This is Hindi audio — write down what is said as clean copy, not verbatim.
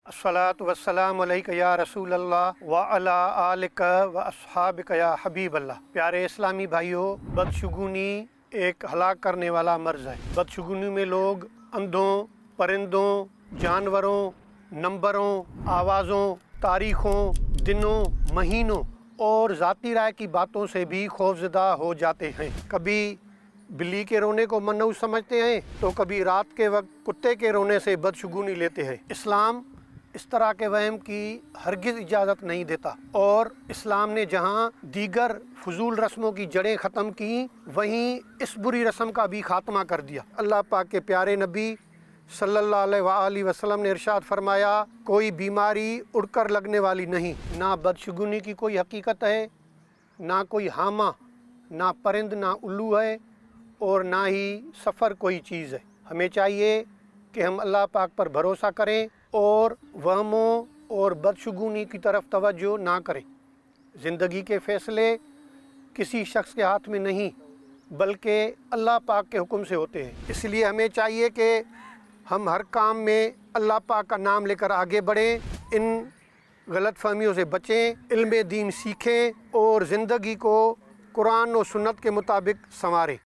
अस्सलातु वस्सलामु अलैका या रसूल अल्लाह व अला आलिका व अस्हाबिका या हबीब अल्लाह। प्यारे इस्लामी भाइयों, बदशुगुनी एक हलाक करने वाला मर्ज़ है। बदशुगुनी में लोग अंधों, परिंदों, जानवरों, नंबरों, आवाज़ों, तारीख़ों, दिनों, महीनों और ज़ाती राय की बातों से भी खौफज़दा हो जाते हैं। कभी बिल्ली के रोने को मनहूस समझते हैं तो कभी रात के वक्त कुत्ते के रोने से बदशुगुनी लेते हैं। इस्लाम इस तरह के वहम की हरगिज़ इजाज़त नहीं देता और इस्लाम ने जहाँ दीगर फजूल रस्मों की जड़ें ख़त्म की, वहीं इस बुरी रस्म का भी ख़ात्मा कर दिया। अल्लाह पाक के प्यारे नबी सल्लल्लाहु अलैहि वसल्लम ने इरशाद फरमाया, कोई बीमारी उड़कर लगने वाली नहीं। ना बदशुगुनी की कोई हकीकत है, ना कोई हामा, ना परिंद, ना उल्लू है और ना ही सफ़र कोई चीज़ है। हमें चाहिए कि हम अल्लाह पाक पर भरोसा करें और वहमों और बदशुगुनी की तरफ तवज्जो ना करें। ज़िंदगी के फ़ैसले किसी शख्स के हाथ में नहीं बल्कि अल्लाह पाक के हुक्म से होते हैं। इसलिए हमें चाहिए कि हम हर काम में अल्लाह पाक का नाम लेकर आगे बढ़ें, इन गलत फहमियों से बचें, इल्म दीन सीखें और ज़िंदगी को कुरान और सुन्नत के मुताबिक संवारें।